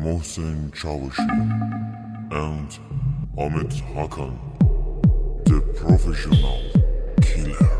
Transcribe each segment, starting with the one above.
Mohsen Çavuşu and Ahmet Hakan, the professional killer.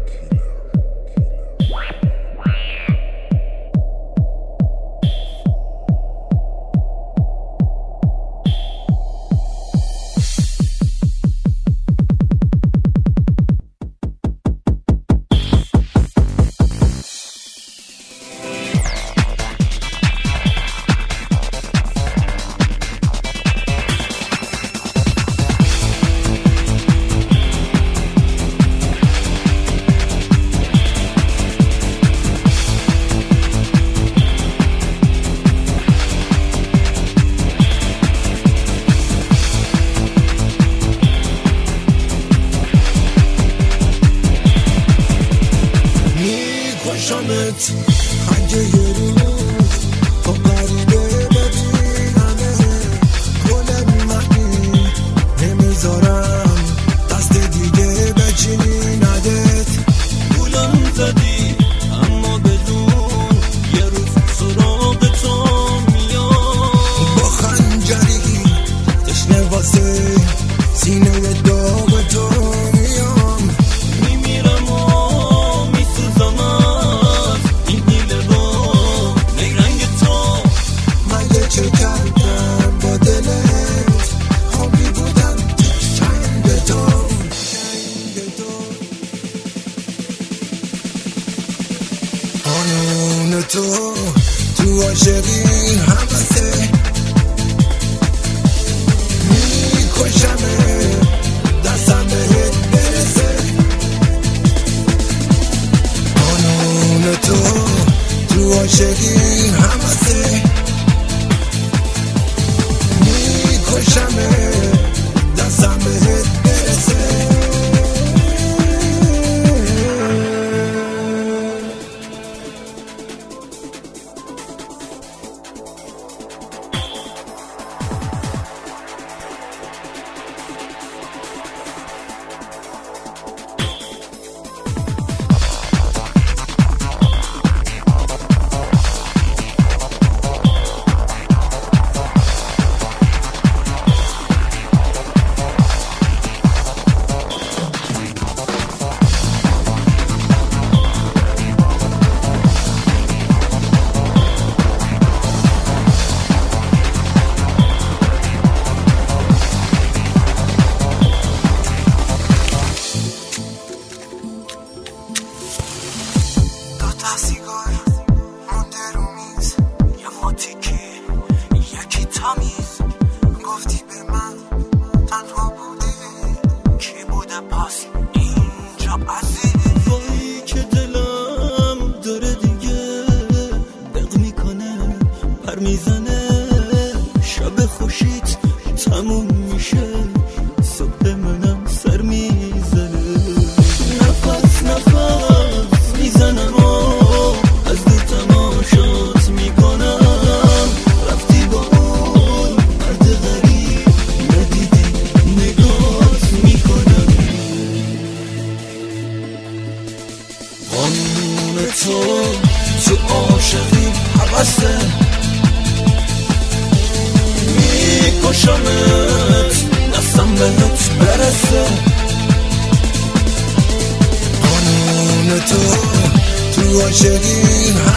شامت خنجه یه روز تو قریبه ببینمه گل بیمانی نمیذارم دست دیگه بچینی ندت گولم زدی اما بدون یه روز سراغ تو میام با خنجری تشنه واسه سینه داغ تو میام میمیرم و میسوزم چه کردم با دلت خوابی بودم چنگ تو قانون تو عاشقی همسه میکشمه دستم بهت برسه قانون تو عاشقی همسه میکشمه دستم بهت برسه سیگار مونده رو میز یه ماتیکی یکی تمیز گفتی به من تنها بوده کی بوده پس اینجا عزیز وای که دلم داره دیگه دق میکنه پر میزنه شب خوشیت تموم میشه صبح منم سر میزنه نفس میزنم تو عاشقی حوثه میکشمت دستم بهت برسه قانون تو عاشقی